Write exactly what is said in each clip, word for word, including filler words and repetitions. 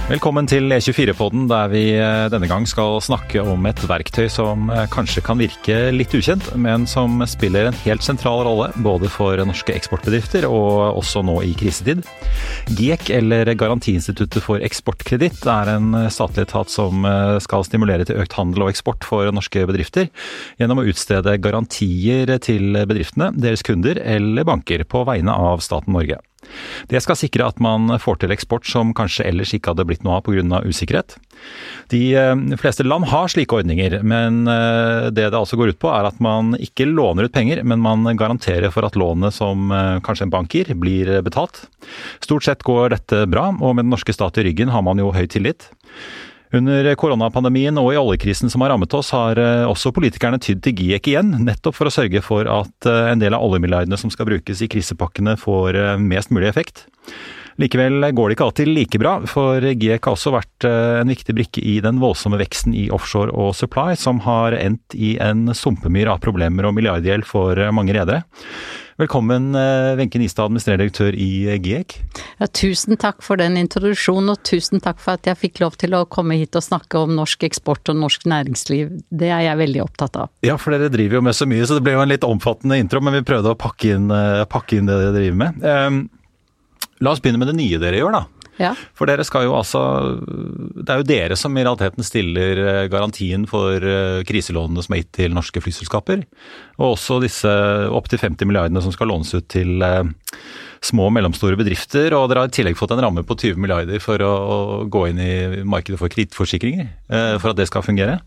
Velkommen til E tjuefire-podden, der vi denne gang skal snakke om et verktøy som kanskje kan virke litt ukjent, men som spiller en helt sentral rolle, både for norske eksportbedrifter og også nå i krisetid. GIEK, eller Garantiinstituttet for eksportkreditt, er en statlig etat som skal stimulere til økt handel og eksport for norske bedrifter, gjennom å utstede garantier til bedriftene, deres kunder eller banker på vegne av staten Norge. Det skal sikre at man får til eksport som kanskje ellers ikke hadde blitt noe av på grunn av usikkerhet. De fleste land har slike ordninger, men det det altså går ut på er at man ikke låner ut penger, men man garanterer for at lånet som kanskje en bank gir blir betalt. Stort sett går dette bra, og med den norske stat i ryggen har man jo høy tillit. Under koronapandemien og i oljekrisen som har rammet oss, har også politikerne tydd til GIEK igjen, nettopp for å sørge for at en del av oljemilliardene som skal brukes i krisepakkene får mest mulig effekt. Likevel går det ikke alltid like bra, for GIEK har også vært en viktig brikke i den voldsomme veksten i offshore og supply, som har endt i en sumpemyr av problemer og milliardgjeld for mange redere. Velkommen, Wenche Nistad, administrerende direktør i GIEK. Ja, tusen takk for den introduksjonen, og tusen takk for at jeg fikk lov til å komme hit og snakke om norsk eksport og norsk næringsliv. Det er jeg veldig opptatt av. Ja, for dere driver jo med så mye, så det ble jo en litt omfattende intro, men vi prøvde å pakke inn, pakke inn det dere driver med. Um, la oss begynne med det nye dere gjør da. Ja. For dere skal jo altså, det er jo dere som i realiteten stiller garantien for kriselånene som er gitt til norske flyselskaper, og også disse opp til femti milliardene som skal lånes ut til små og mellomstore bedrifter, og dere har i tillegg fått en ramme på tyve milliarder for å, å gå inn i markedet for kredittforsikringer, for at det skal fungere.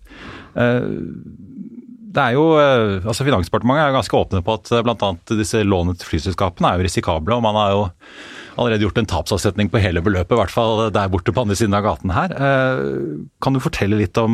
Det er jo, altså Finansdepartementet er jo ganske åpne på at blant annet disse lånene til flyselskapene er jo risikable, og man har jo allerede gjort en tapsavsetning på hele beløpet, i hvert fall der borte på andre siden av gaten her. Kan du fortelle litt om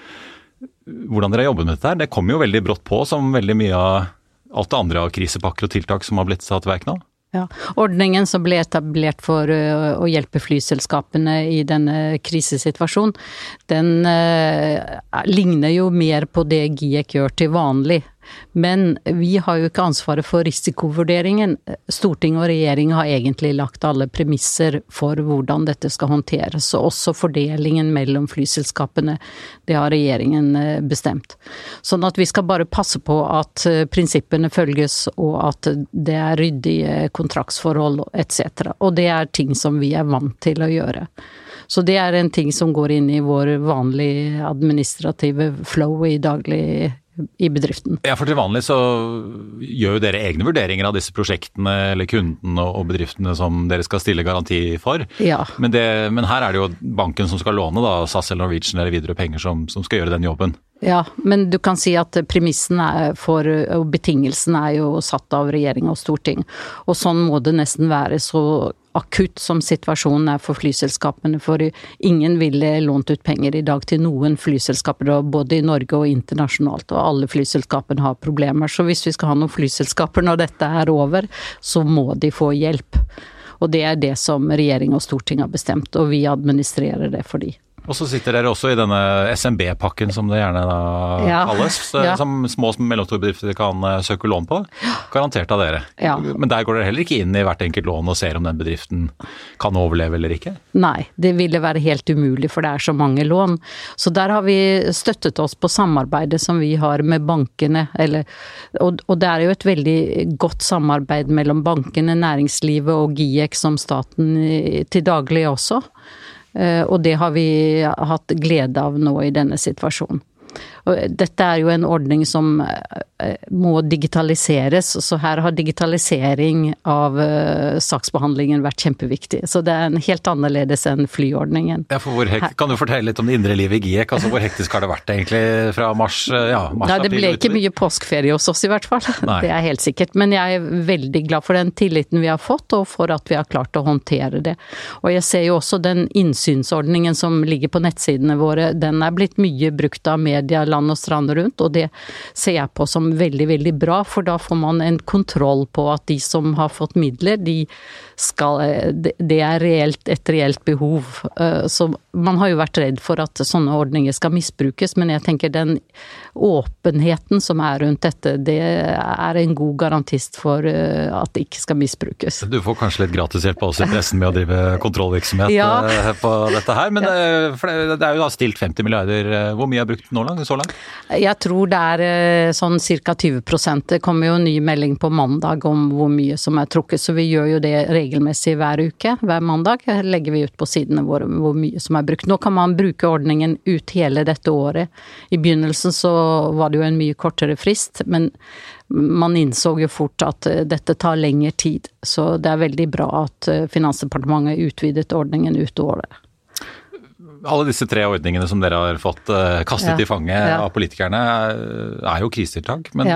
hvordan dere har jobbet med dette her? Det kommer jo veldig brått på, som veldig mye av alt det andre av krisepakker og tiltak som har blitt satt i verk nå. Ja, ordningen som ble etablert for å hjelpe flyselskapene i denne krisesituasjonen, den uh, ligner jo mer på det GIEK gjør til vanlig. Men vi har jo ikke ansvaret for risikovurderingen. Storting og regjering har egentlig lagt alle premisser for hvordan dette skal håndteres, og også fordelingen mellom flyselskapene. Det har regjeringen bestemt. Sånn at vi skal bare passe på at prinsippene følges, og at det er ryddige kontraktsforhold et cetera. Og det er ting som vi er vant til å gjøre. Så det er en ting som går inn i vår vanlige administrative flow i daglig i bedriften. Ja, for til vanlig så gjør jo dere egne vurderinger av disse prosjektene eller kundene og bedriftene som dere skal stille garanti for. Ja. Men, det, men her er det jo banken som skal låne, da, SAS eller Norwegian eller Widerøe penger som, som skal gjøre den jobben. Ja, men du kan si at premissen er for, og betingelsen er jo satt av regjering og storting. Og sånn må det nesten være, så akutt som situasjonen er for flyselskapene, for ingen ville lånt ut penger i dag til noen flyselskaper, både i Norge og internasjonalt, og alle flyselskapene har problemer. Så hvis vi skal ha noen flyselskaper når dette er over, så må de få hjelp. Og det er det som regjering og storting har bestemt, og vi administrerer det for de. Og så sitter dere også i denne S M B-pakken som det gjerne da ja, kalles, ja. Som små og mellomstore bedrifter kan søke lån på, garantert av dere. Ja. Men der går dere heller ikke inn i hvert enkelt lån og ser om den bedriften kan overleve eller ikke? Nei, det ville være helt umulig, for det er så mange lån. Så der har vi støttet oss på samarbeidet som vi har med bankene, eller, og, og det er jo et veldig godt samarbeid mellom bankene, næringslivet og GIEK som staten til daglig også. Og det har vi hatt glede av nå i denne situasjonen. Og dette er jo en ordning som må digitaliseres, så her har digitalisering av saksbehandlingen vært kjempeviktig. Så det er en helt annerledes enn flyordningen. Ja, for hvor hekt, kan du fortelle litt om det indre livet i GIEK? Altså hvor hektisk har det vært egentlig fra mars? Ja, mars Nei, det ble ikke mye påskeferie hos oss i hvert fall. Nei. Det er helt sikkert. Men jeg er veldig glad for den tilliten vi har fått, og for at vi har klart å håndtere det. Og jeg ser jo også den innsynsordningen som ligger på nettsidene våre, den er blitt mye brukt av media land og strand rundt, og det ser jeg på som veldig, veldig bra, for da får man en kontroll på at de som har fått midler, de skal, det er reelt, et reelt behov. Så man har jo vært redd for at sånne ordninger skal misbrukes, men jeg tenker den åpenheten som er rundt dette, det er en god garantist for at det ikke skal misbrukes. Du får kanskje litt gratishjelp av oss i pressen med å drive kontrollvirksomhet ja. på dette her, men ja. det er jo da stilt femti milliarder. Hvor mye er brukt nå langt, så langt? Jeg tror det er sånn cirka tjue prosent. Det kommer jo en ny melding på mandag om hvor mye som er trukket, så vi gjør jo det regelmessig hver uke. Hver mandag legger vi ut på sidene våre hvor mye som er brukt. Nå kan man bruke ordningen ut hele dette året. I begynnelsen så var det jo en mye kortere frist, men man innså jo fort at dette tar lengre tid. Så det er veldig bra at Finansdepartementet utvidet ordningen ut året. Alle disse tre ordningene som dere har fått kastet ja. i fanget ja. av politikerne er jo krisetiltak, men ja.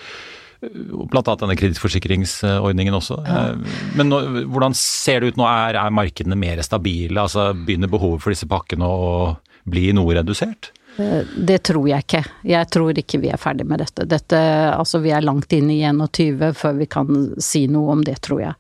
blant annet denne kredittforsikringsordningen også. Ja. Men nå, hvordan ser det ut nå? Er, er markedene mer stabile? Altså begynner behovet for disse pakkene å bli noe redusert? Det tror jeg ikke. Jeg tror ikke vi er ferdig med dette. Dette, altså vi er langt inn i tjueen før vi kan si noe om det, tror jeg.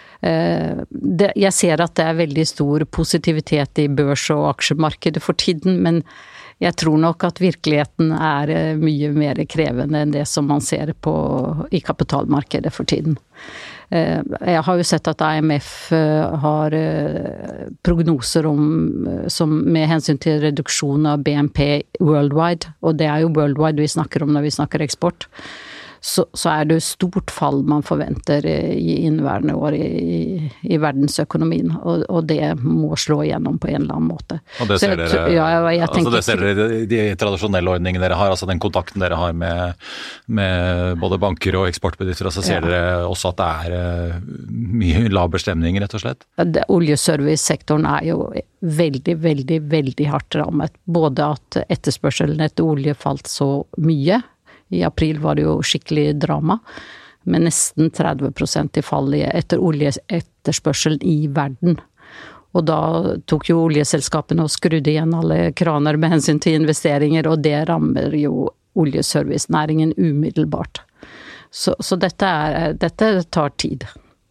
Det, jeg ser at det er veldig stor positivitet i børs- og aksjemarkedet for tiden, men jeg tror nok at virkeligheten er mye mer krevende enn det som man ser på i kapitalmarkedet for tiden. Jeg har jo sett at I M F har prognoser om, som med hensyn til reduksjon av B N P worldwide, og det er jo worldwide vi snakker om når vi snakker eksport. Så, så er det stort fall man forventer i inneværende år i, i verdensøkonomien, og, og det må slå igjennom på en eller annen måte. Og det ser jeg, dere, ja, jeg, jeg altså det ser dere i de tradisjonelle ordningene dere har, altså den kontakten dere har med, med både banker og eksportbedrifter, så ser ja. dere også at det er mye laber stemning, rett og slett? Det, oljeservicesektoren er jo veldig, veldig, veldig hardt rammet. Både at etterspørselen etter olje falt så mye. I april var det jo skikkelig drama, med nesten tretti prosent i fall etter oljeetterspørselen i verden. Og da tok jo oljeselskapene og skrudde igjen alle kraner med hensyn til investeringer, og det rammer jo oljeservicenæringen umiddelbart. Så, så dette, er, dette tar tid.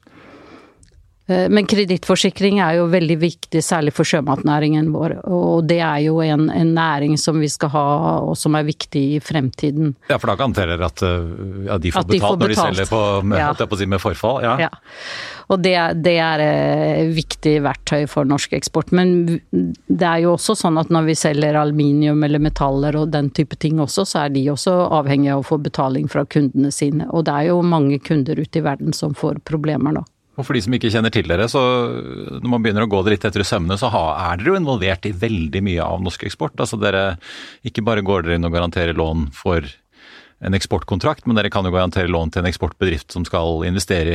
Men kredittforsikring er jo veldig viktig, særlig for sjømatnæringen vår, og det er jo en, en næring som vi skal ha, og som er viktig i fremtiden. Ja, for da garanterer at ja, de får betalt, de får betalt når de selger på, med, ja. på si, med forfall. Ja. ja, og det, det er et viktig verktøy for norsk eksport, men det er jo også sånn at når vi selger aluminium eller metaller og den type ting også, så er de også avhengige av å få betaling fra kundene sine, og det er jo mange kunder ute i verden som får problemer nå. Og for de som ikke kjenner til dere, så når man begynner å gå det litt etter i sømmene, så er dere jo involvert i veldig mye av norsk eksport. Altså dere, ikke bare går dere inn og garanterer lån for en eksportkontrakt, men dere kan jo garantere lån til en eksportbedrift som skal investere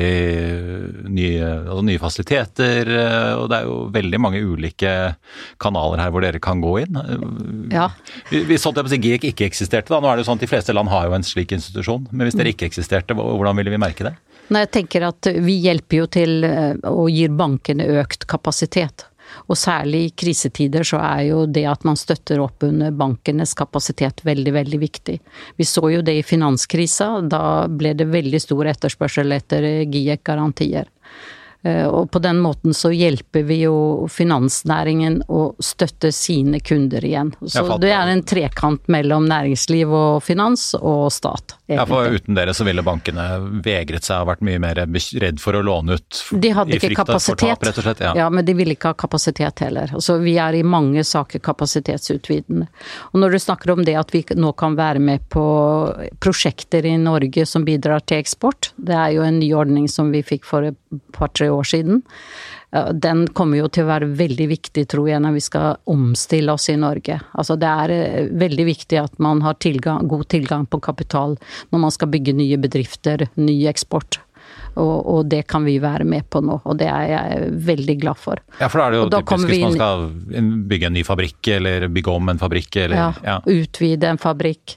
i nye, altså nye fasiliteter, og det er jo veldig mange ulike kanaler her hvor dere kan gå inn. Ja. Hvis sånn at GIEK ikke eksisterte da, nå er det jo sånn at de fleste land har jo en slik institusjon, men hvis dere ikke eksisterte, hvordan ville vi merke det? Nei, jeg tenker at vi hjelper jo til og gir bankene økt kapasitet. Og særlig i krisetider så er jo det at man støtter opp under bankenes kapasitet veldig, veldig viktig. Vi så jo det i finanskrisa, da ble det veldig stor etterspørsel etter GIEK-garantier. Og på den måten så hjelper vi jo finansnæringen å støtte sine kunder igjen. Så det er en trekant mellom næringsliv og finans og stat. Egentlig. Ja, for uten dere så ville bankene vegret seg og vært mye mer redd for å låne ut de hadde ikke kapasitet. Rett og slett, ja. ja, men de ville ikke ha kapasitet heller. Altså, vi er i mange saker kapasitetsutvidende. Og når du snakker om det at vi nå kan være med på prosjekter i Norge som bidrar til eksport, det er jo en ny ordning som vi fikk for et par-tre år siden. Den kommer jo til å være veldig viktig, tror jeg, når vi skal omstille oss i Norge. Altså det er veldig viktig at man har tilgang, god tilgang på kapital når man skal bygge nye bedrifter, ny eksport. Og, og det kan vi være med på nå, og det er jeg veldig glad for. Ja, for da er det jo typisk hvis man skal bygge en ny fabrikk, eller bygge om en fabrikk, eller... Ja, ja. utvide en fabrikk.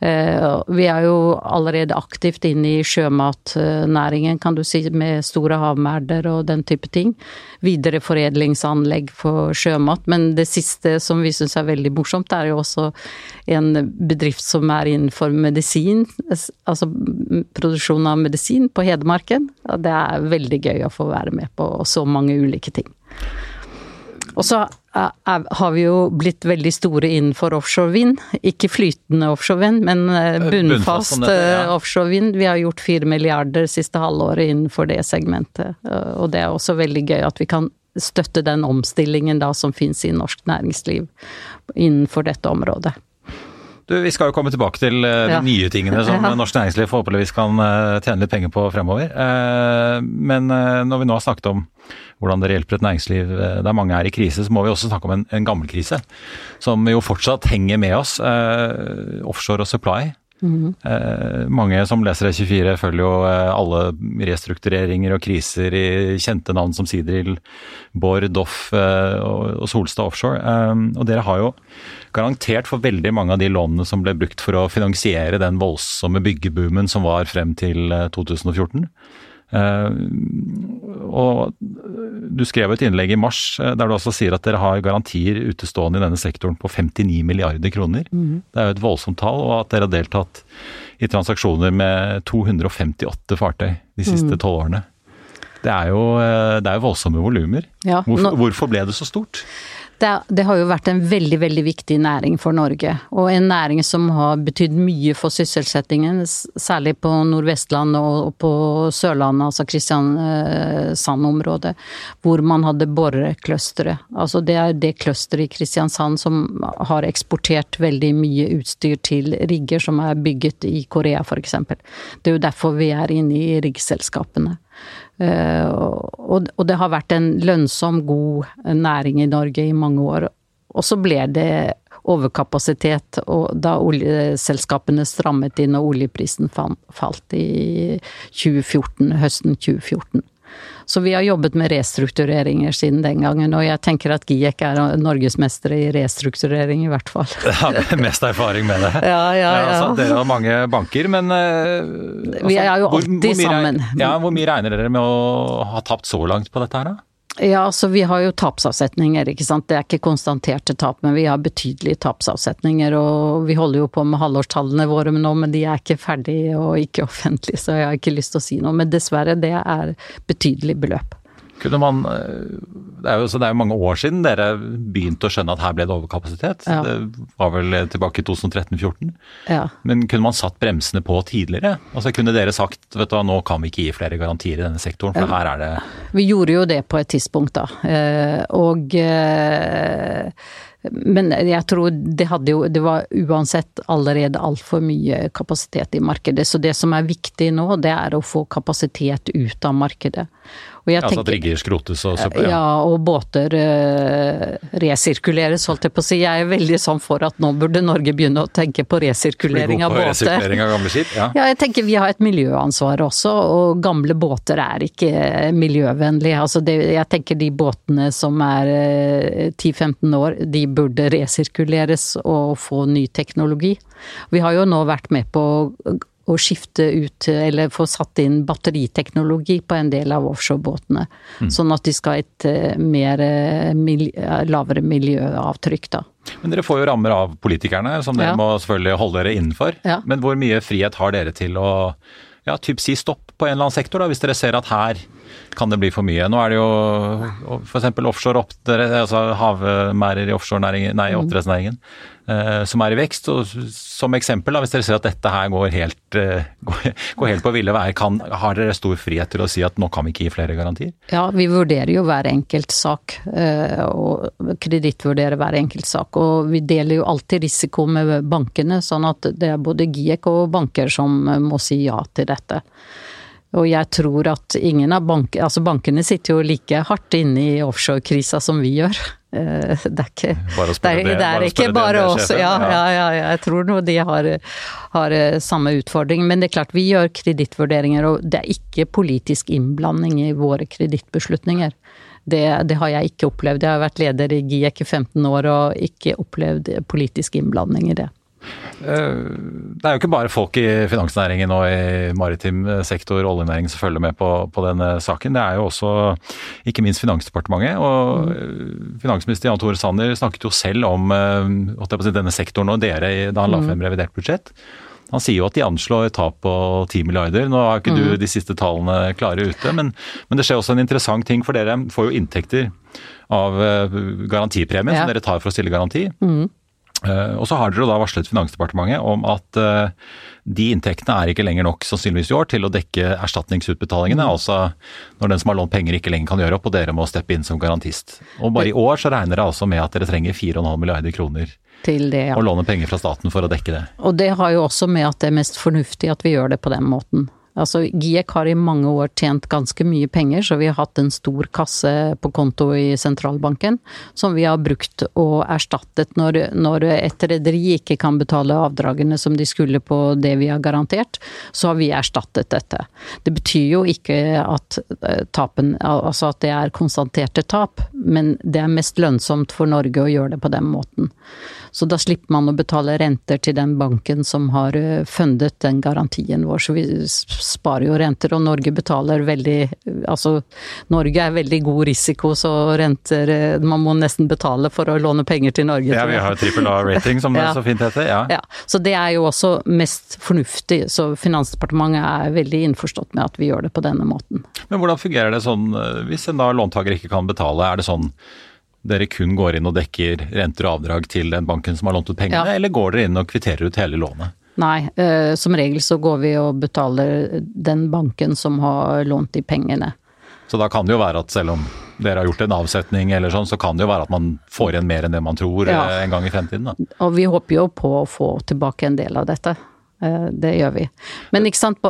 Vi er jo allerede aktivt inne i sjømatnæringen, kan du si, med store havmerder og den type ting. Videreforedlingsanlegg for sjømat, men det siste som vi synes er veldig morsomt, er jo også en bedrift som er innenfor medisin, altså produksjon av medisin på Hedmarken. Det er veldig gøy å få være med på så mange ulike ting. Og så er, er, har vi jo blitt veldig store innenfor offshore vind, ikke flytende offshore vind, men bunnfast, bunnfast dette, ja. Offshore vind. Vi har gjort fire milliarder siste halvåret innenfor det segmentet, og det er også veldig gøy at vi kan støtte den omstillingen da som finnes i norsk næringsliv innenfor dette området. Du, vi skal jo komme tilbake til uh, de ja. nye tingene som ja. norsk næringsliv forhåpentligvis kan uh, tjene litt penger på fremover. Uh, men uh, når vi nå har snakket om hvordan dere hjelper et næringsliv uh, der mange er i krise, så må vi også snakke om en, en gammel krise, som jo fortsatt henger med oss. Uh, offshore og supply. Mm. Uh, mange som leser E tjuefire følger jo uh, alle restruktureringer og kriser i kjente navn som Seadrill, Borr, Doff uh, og, og Solstad Offshore. Um, og dere har jo garantert for veldig mange av de lånene som ble brukt for å finansiere den voldsomme byggeboomen som var frem til uh, to tusen og fjorten. Uh, og du skrev et innlegg i mars uh, der du også sier at dere har garantier utestående i denne sektoren på femtini milliarder kroner. Mm. Det er jo et voldsomt tall, og at dere har deltatt i transaksjoner med to hundre og femtiåtte fartøy de siste tolv årene. Det er jo, uh, det er jo voldsomme volumer. Ja, hvorfor, nå... hvorfor ble det så stort? Det, det har jo vært en veldig, veldig viktig næring for Norge, og en næring som har betydd mye for sysselsettingen, særlig på Nordvestlandet og på Sørlandet, altså Kristiansand-området, hvor man hadde borekløstere. Altså det er det kløsteret i Kristiansand som har eksportert veldig mye utstyr til rigger som er bygget i Korea for eksempel. Det er jo derfor vi er inne i riggselskapene. Uh, og, og det har vært en lønnsom, god næring i Norge i mange år. Og så ble det overkapasitet, og da oljeselskapene strammet inn og oljeprisen falt i tjue fjorten, høsten tjue fjorten. Så vi har jobbet med restruktureringer siden den gangen, og jeg tenker at GIEK er norgesmestere i restrukturering i hvert fall. Ja, mest erfaring med det. Ja, ja, ja. ja altså, dere har mange banker, men altså, vi er jo alltid hvor, hvor sammen. Ja, hvor mye regner dere med å ha tapt så langt på dette her da? Ja, så vi har jo tapsavsetninger, ikke sant? Det er ikke konstaterte tap, men vi har betydelige tapsavsetninger, og vi holder jo på med halvårstallene våre nå, men de er ikke ferdige og ikke offentlige, så jeg har ikke lyst til å si noe, men dessverre det er betydelig beløp. Kunne man, det er jo så det er jo mange år siden dere begynte å skjønne at her ble det overkapasitet. Ja. Det var vel tilbake i to tusen og tretten fjorten. Ja. Men kunne man satt bremsene på tidligere? Altså kunne dere sagt, vet du, nå kan vi ikke gi flere garantier i denne sektoren, for ja. her er det... Vi gjorde jo det på et tidspunkt da, og... Men jeg tror det hadde jo, det var uansett allerede alt for mye kapasitet i markedet, så det som er viktig nå, det er å få kapasitet ut av markedet. Og jeg altså tenker, at rigger skrotes og så på, ja. ja, og båter uh, resirkuleres, holdt jeg på å si. Jeg er veldig sånn for at nå burde Norge begynne å tenke på resirkulering av båter. Resirkulering av gamle skip, ja. Ja, jeg tenker vi har et miljøansvar også, og gamle båter er ikke miljøvennlige. Altså det, jeg tenker de båtene som er uh, ti til femten år, de burde resirkuleres og få ny teknologi. Vi har jo nå vært med på å skifte ut, eller få satt inn batteriteknologi på en del av offshorebåtene, mm. sånn at de skal ha et mer miljø, lavere miljøavtrykk da. Men dere får jo rammer av politikerne, som dere ja. må selvfølgelig holde dere innenfor. Ja. Men hvor mye frihet har dere til å ja, typ si stopp på en eller annen sektor da, hvis dere ser at her kan det bli for mye? Nå er det jo for eksempel offshore oppdrett, altså havmærer i offshore-næringen, nei, oppdrettsnæringen, eh, som er i vekst, og som eksempel da, hvis dere ser at dette her går helt, eh, går, går helt på ville veier, kan, har dere stor frihet til å si at nå kan vi ikke gi flere garantier? Ja, vi vurderer jo hver enkelt sak, eh, og kredittvurderer hver enkelt sak, og vi deler jo alltid risiko med bankene, sånn at det er både GIEK og banker som må si ja til dette. Og jeg tror at ingen av bankene, altså bankene sitter jo like hardt inne i offshore-krisa som vi gjør. Det er ikke bare, det er, det er ikke bare oss, ja, ja, ja, jeg tror nå de har, har samme utfordring, men det er klart vi gjør kredittvurderinger, og det er ikke politisk innblanding i våre kredittbeslutninger. Det, det har jeg ikke opplevd. Jeg har vært leder i GIEK i femten år og ikke opplevd politisk innblanding i det. Det er jo ikke bare folk i finansnæringen og i maritim sektor, oljenæringen som følger med på, på denne saken. Det er jo også ikke minst Finansdepartementet, og mm. finansminister Jan Tore Sanner snakket jo selv om si, denne sektoren og dere da han la frem revidert budsjett. Han sier jo at de anslår tap på ti milliarder. Nå har ikke mm. du de siste tallene klare ute, men, men det skjer også en interessant ting, for dere får jo inntekter av garantipremien ja. som dere tar for å stille garanti. Mm. Uh, og så har dere da varslet Finansdepartementet om at uh, de inntektene er ikke lenger nok sannsynligvis i år til å dekke erstatningsutbetalingene, mm. altså når den som har lånt penger ikke lenger kan gjøre opp, og dere må steppe inn som garantist. Og bare i år så regner det altså med at dere trenger fire komma fem milliarder kroner til det, ja. og låne penger fra staten for å dekke det. Og det har jo også med at det er mest fornuftig at vi gjør det på den måten. Altså GIEK har i mange år tjent ganske mye penger, så vi har hatt en stor kasse på konto i sentralbanken, som vi har brukt og erstattet når, når et rederi ikke kan betale avdragene som de skulle på det vi har garantert, så har vi erstattet dette. Det betyr jo ikke at tapen, altså at det er konstaterte tap, men det er mest lønnsomt for Norge å gjøre det på den måten. Så da slipper man å betale renter til den banken som har fundet den garantien vår, så vi sparer jo renter, og Norge betaler veldig, altså Norge er veldig god risiko, så renter, man må nesten betale for å låne penger til Norge. Ja, vi har trippel A-rating som det ja. så fint heter, ja. ja. Så det er jo også mest fornuftig, så Finansdepartementet er veldig innforstått med at vi gjør det på denne måten. Men hvordan fungerer det sånn, hvis en da låntaker ikke kan betale, er det sånn dere kun går inn og dekker renter og avdrag til den banken som har lånt ut pengene, ja. eller går dere inn og kvitterer ut hele lånet? Nei, eh, som regel så går vi og betaler den banken som har lånt de pengene. Så da kan det jo være at selv om dere har gjort en avsetning eller sånn, så kan det jo være at man får igjen mer enn det man tror ja. en gang i fremtiden da. Og vi håper jo på å få tilbake en del av dette. Det gjør vi. Men ikke sant,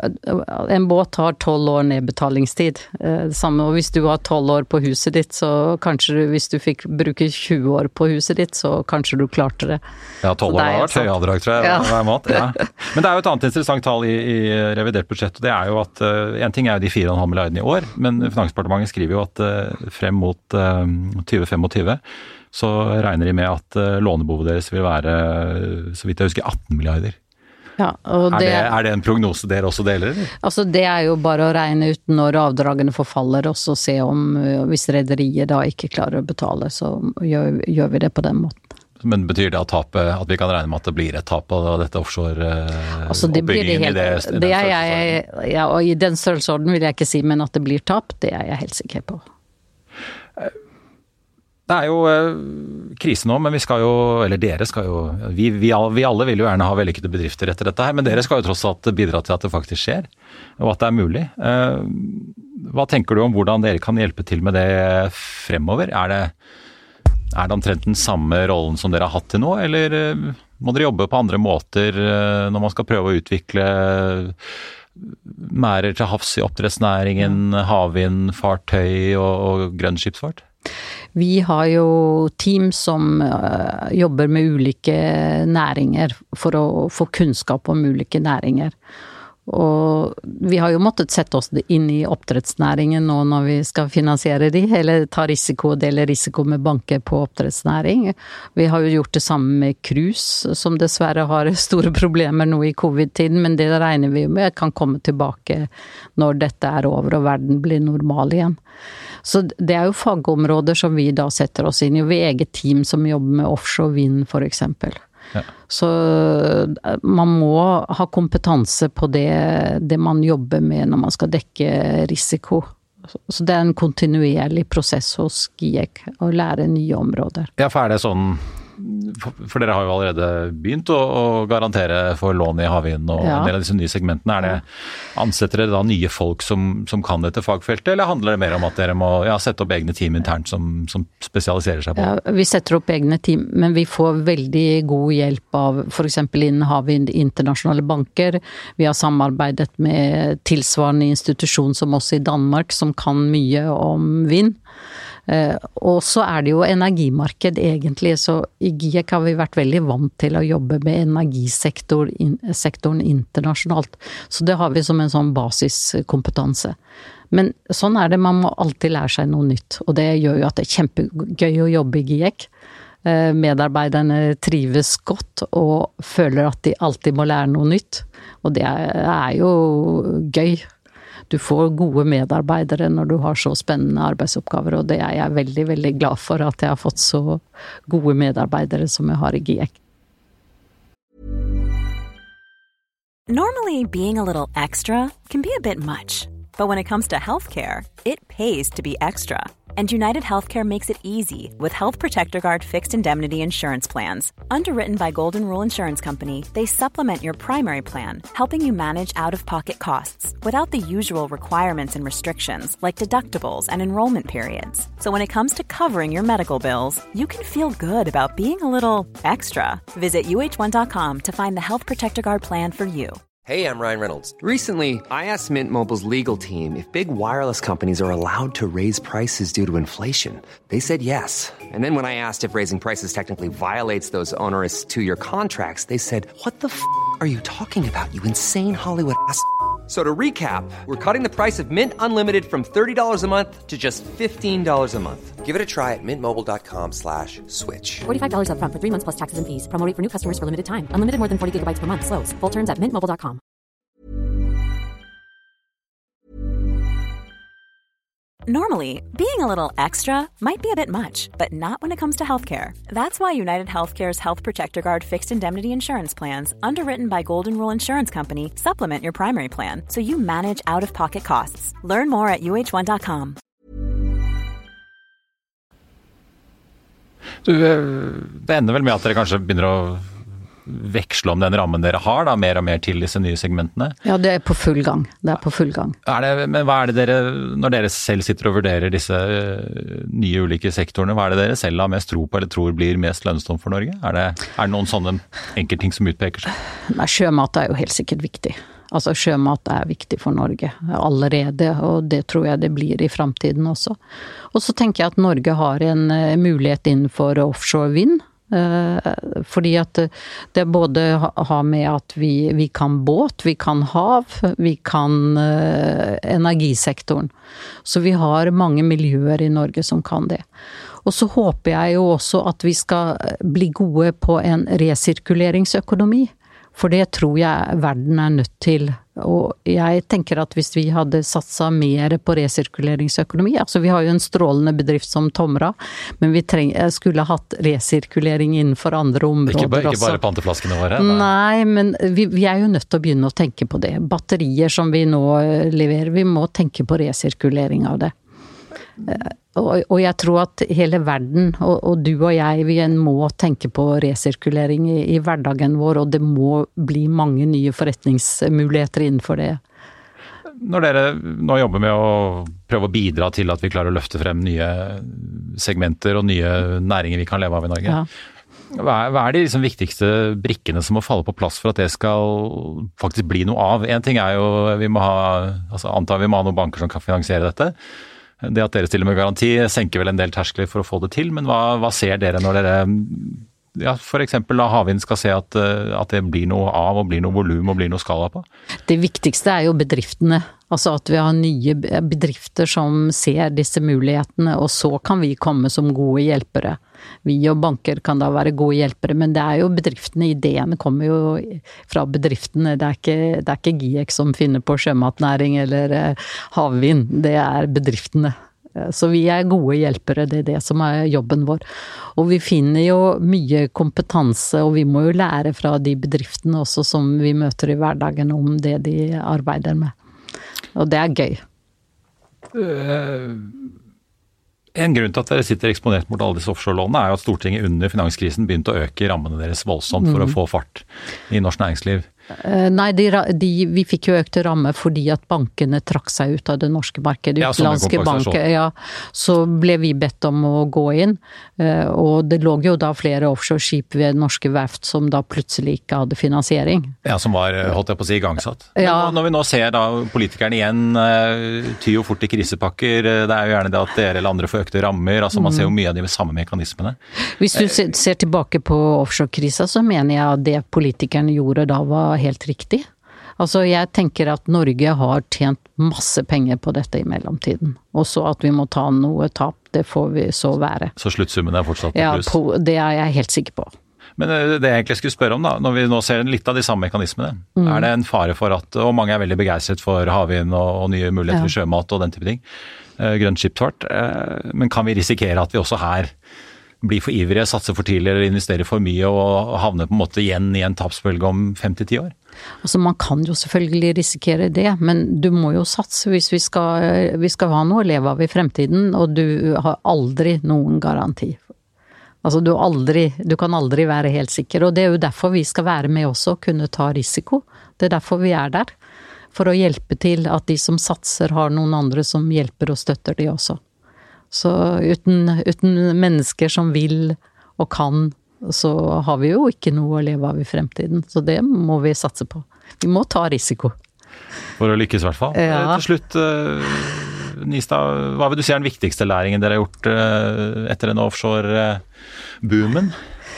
en båt har tolv år nedbetalingstid. Det samme, og hvis du har tolv år på huset ditt, så kanskje du, hvis du fikk bruke tjue år på huset ditt, så kanskje du klarte det. Ja, tolv år har vært høy avdrag, tror jeg, ja. hver måned. Ja. Men det er jo et annet interessant tall i, i revidert budsjett, og det er jo at uh, en ting er jo de fire komma fem milliardene i år, men Finansdepartementet skriver jo at uh, frem mot uh, tjue tjuefem så regner de med at uh, lånebehovet deres vil være, så vidt jeg husker, atten milliarder. Ja, og det, er, det, er det en prognose dere også deler? Eller? Altså det er jo bare å regne ut når avdragene forfaller, og så se om hvis rederiet da ikke klarer å betale, så gjør, gjør vi det på den måten. Men betyr det at, tapet, at vi kan regne med at det blir et tap av dette offshore-oppbyggingen altså det blir det helt, i, det, i det er jeg, ja, og i den størrelsesorden vil jeg ikke si, men at det blir tap, det er jeg helt sikker på. Det er jo eh, krise nå, men vi skal jo, eller dere skal jo, vi, vi, vi alle vil jo gjerne ha vellykkede bedrifter etter dette her, men dere skal jo tross alt bidra til at det faktisk skjer, og at det er mulig. Eh, hva tenker du om hvordan dere kan hjelpe til med det fremover? Er det, er det omtrent den samme rollen som dere har hatt til nå, eller må dere jobbe på andre måter når man skal prøve å utvikle merder til havs i oppdrettsnæringen, havvind, fartøy og, og grønn skipsfart? Vi har jo team som uh, jobber med ulike næringer for å få kunnskap om ulike næringer. Og vi har jo måttet sette oss inn i oppdrettsnæringen nå når vi skal finansiere de, eller ta risiko og dele risiko med banker på oppdrettsnæring. Vi har jo gjort det samme med cruise, som dessverre har store problemer nå i covid-tiden, men det regner vi jo med kan komme tilbake når dette er over og verden blir normal igjen. Så det er jo fagområder som vi da setter oss inn i, og vi er eget team som jobber med offshore vind for eksempel. Ja. Så man må ha kompetanse på det, det man jobber med når man skal dekke risiko. Så det er en kontinuerlig prosess hos GIEK å lære nye områder. Ja, for er det sånn, for dere har jo allerede begynt å, å garantere for lån i havvind og ja. en del av disse nye segmentene. Er det, ansetter dere da nye folk som, som kan dette fagfeltet, eller handler det mer om at dere må ja, sette opp egne team internt som, som spesialiserer seg på? Ja, vi setter opp egne team, men vi får veldig god hjelp av for eksempel innen havvind internasjonale banker. Vi har samarbeidet med tilsvarende institusjon som oss i Danmark, som kan mye om vind. Uh, og så er det jo energimarked egentlig, så i GIEK har vi vært veldig vant til å jobbe med energisektoren in, sektoren internasjonalt. Så det har vi som en sånn basiskompetanse. Men sånn er det, man må alltid lære seg noe nytt, og det gjør jo at det er kjempegøy å jobbe i GIEK. Uh, medarbeiderne trives godt og føler at de alltid må lære noe nytt, og det er, er jo gøy. Du får gode medarbeidere når du har så spennende arbeidsoppgaver, og det er jeg veldig, veldig glad for at jeg har fått så gode medarbeidere som jeg har i GIEK. Normally, being a little extra can be a bit much, but when it comes to healthcare, it pays to be extra. And United Healthcare makes it easy with Health Protector Guard fixed indemnity insurance plans. Underwritten by Golden Rule Insurance Company, they supplement your primary plan, helping you manage out-of-pocket costs without the usual requirements and restrictions like deductibles and enrollment periods. So when it comes to covering your medical bills, you can feel good about being a little extra. Visit U H one dot com to find the Health Protector Guard plan for you. Hey, I'm Ryan Reynolds. Recently, I asked Mint Mobile's legal team if big wireless companies are allowed to raise prices due to inflation. They said yes. And then when I asked if raising prices technically violates those onerous two-year contracts, they said, what the f*** are you talking about, you insane Hollywood ass f- So to recap, we're cutting the price of Mint Unlimited from thirty dollars a month to just fifteen dollars a month. Give it a try at mintmobile.com slash switch. forty-five dollars up front for three months plus taxes and fees. Promo rate for new customers for limited time. Unlimited more than forty gigabytes per month. Slows full terms at mint mobile dot com. Normally, being a little extra might be a bit much, but not when it comes to healthcare. That's why United Healthcare's Health Protector Guard fixed indemnity insurance plans, underwritten by Golden Rule Insurance Company, supplement your primary plan so you manage out-of-pocket costs. Learn more at U H one dot com. Du, det ender vel med at dere kanskje begynner å veksle om den rammen dere har, da, mer og mer til disse nye segmentene? Ja, det er på full gang. Det er på full gang. Er det, men hva er det dere, når dere selv sitter og vurderer disse nye ulike sektorene, hva er det dere selv har mest tro på eller tror blir mest lønnsomt for Norge? Er det, er det noen sånne enkeltting som utpeker seg? Nei, sjømat er jo helt sikkert viktig. Altså sjømat er viktig for Norge allerede, og det tror jeg det blir i fremtiden også. Og så tenker jeg at Norge har en mulighet innenfor offshore vind, fordi at det både har med at vi, vi kan båt, vi kan hav, vi kan energisektoren. Så vi har mange miljøer i Norge som kan det. Og så håper jeg jo også at vi skal bli gode på en resirkuleringsøkonomi. For det tror jeg verden er nødt til. Og jeg tenker at hvis vi hadde satset mer på resirkuleringsøkonomi, altså vi har jo en strålende bedrift som Tomra, men vi treng, skulle hatt resirkulering innenfor andre områder ikke bare, også. Ikke bare panteflaskene våre? Nei, nei men vi, vi er jo nødt til å begynne å tenke på det. Batterier som vi nå leverer, vi må tenke på resirkulering av det. Og, og jeg tror at hele verden, og, og du og jeg, vi må tenke på resirkulering i, i hverdagen vår, og det må bli mange nye forretningsmuligheter innenfor det. Når dere nå jobber med å prøve å bidra til at vi klarer å løfte frem nye segmenter og nye næringer vi kan leve av i Norge, ja. hva, er, hva er de liksom viktigste brikkene som må falle på plass for at det skal faktisk bli noe av? En ting er jo, vi må ha, altså antar vi må ha noen banker som kan finansiere dette. Det at dere stiller med garanti senker vel en del terskler for å få det til, men hva, hva ser dere når dere, ja, for eksempel da havvind skal se at, at det blir noe av og blir noe volum og blir noe skala på? Det viktigste er jo bedriftene, altså at vi har nye bedrifter som ser disse mulighetene, og så kan vi komme som gode hjelpere. Vi og banker kan da være gode hjelpere, men det er jo bedriftene, ideene kommer jo fra bedriftene. Det er ikke, det er ikke GIEK som finner på sjømatnæring eller havvind, det er bedriftene. Så vi er gode hjelpere, det er det som er jobben vår. Og vi finner jo mye kompetanse, og vi må jo lære fra de bedriftene også som vi møter i hverdagen om det de arbeider med. Og det er gøy. Uh... En grunn til at dere sitter eksponert mot alle disse offshore-lånene er jo at Stortinget under finanskrisen begynte å øke rammene deres voldsomt for mm. å få fart i norsk næringsliv. Nei, de, de, vi fikk jo økte ramme fordi at bankene trakk seg ut av det norske markedet. Ja, utenlandske banker, ja, så ble vi bedt om å gå inn, og det lå jo da flere offshore-skip ved norske verft som da plutselig ikke hadde finansiering. Ja, som var, holdt jeg på å si, igangsatt. Ja. Men når vi nå ser da politikerne igjen ty jo fort i krisepakker, det er jo gjerne det at dere eller andre får økte rammer, altså man ser jo mye av de samme mekanismene. Hvis du ser, ser tilbake på offshore-krisa, så mener jeg at det politikerne gjorde da var helt riktig. Altså jeg tenker at Norge har tjent masse penger på dette i mellomtiden. Og så at vi må ta noe tap, det får vi så være. Så sluttsummen er fortsatt på pluss? Ja, på, det er jeg helt sikker på. Men det jeg egentlig skulle spørre om da, når vi nå ser litt av de samme mekanismene, mm. er det en fare for at, og mange er veldig begeistret for havvind og, og nye muligheter for ja. sjømat og den type ting, grønn skipsfart, men kan vi risikere at vi også her blir for ivrige, satser for tidlig eller investerer for mye og havner på en måte igjen i en tapsbølge om fem til ti år? Altså man kan jo selvfølgelig risikere det, men du må jo satse hvis vi skal, vi skal ha noe å leve av i fremtiden, og du har aldri noen garanti. Altså du, aldri, du kan aldri være helt sikker, og det er jo derfor vi skal være med også, kunne ta risiko. Det er derfor vi er der, for å hjelpe til at de som satser har noen andre som hjelper og støtter de også. Så uten, uten mennesker som vil og kan, så har vi jo ikke noe å leve av i fremtiden. Så det må vi satse på. Vi må ta risiko. For å lykkes i hvert fall. Ja. Til slutt, Nistad, hva vil du si er den viktigste læringen dere har gjort etter den offshore-boomen?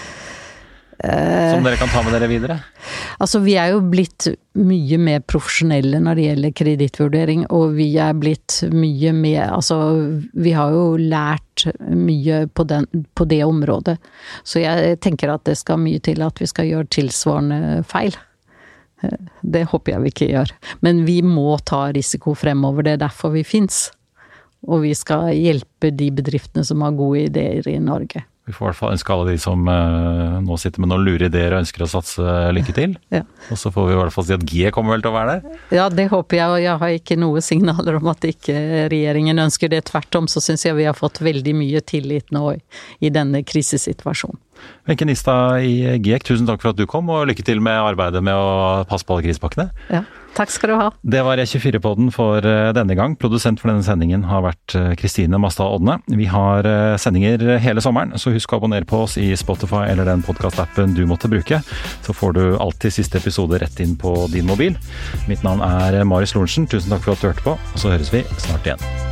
Som dere kan ta med dere videre? Altså vi er jo blitt mye mer profesjonelle når det gjelder kredittvurdering, og vi er blitt mye mer, altså vi har jo lært mye på, den, på det området. Så jeg tenker at det skal mye til at vi skal gjøre tilsvarende feil. Det håper jeg vi ikke gjør. Men vi må ta risiko fremover, det er derfor vi finnes. Og vi skal hjelpe de bedriftene som har gode ideer i Norge. Vi får i hvert fall ønske alle de som uh, nå sitter med noen lure ideer og ønsker å satse lykke til. Ja. Og så får vi i hvert fall si at G E kommer vel til å være der. Ja, det håper jeg, og jeg har ikke noe signaler om at ikke regjeringen ønsker det. Tvert om så synes jeg vi har fått veldig mye tillit nå i denne krisesituasjonen. Wenche Nistad i G E K, tusen takk for at du kom, og lykke til med arbeidet med å passe på alle krisepakkene. Ja, takk skal du ha. Det var E tjuefire-podden for denne gang. Produsent for denne sendingen har vært Kristine Mastad Odne. Vi har sendinger hele sommeren, så husk å abonnere på oss i Spotify eller den podcast-appen du måtte bruke. Så får du alltid siste episode rett inn på din mobil. Mitt navn er Marius Lorentzen. Tusen takk for at du hørte på, og så høres vi snart igjen.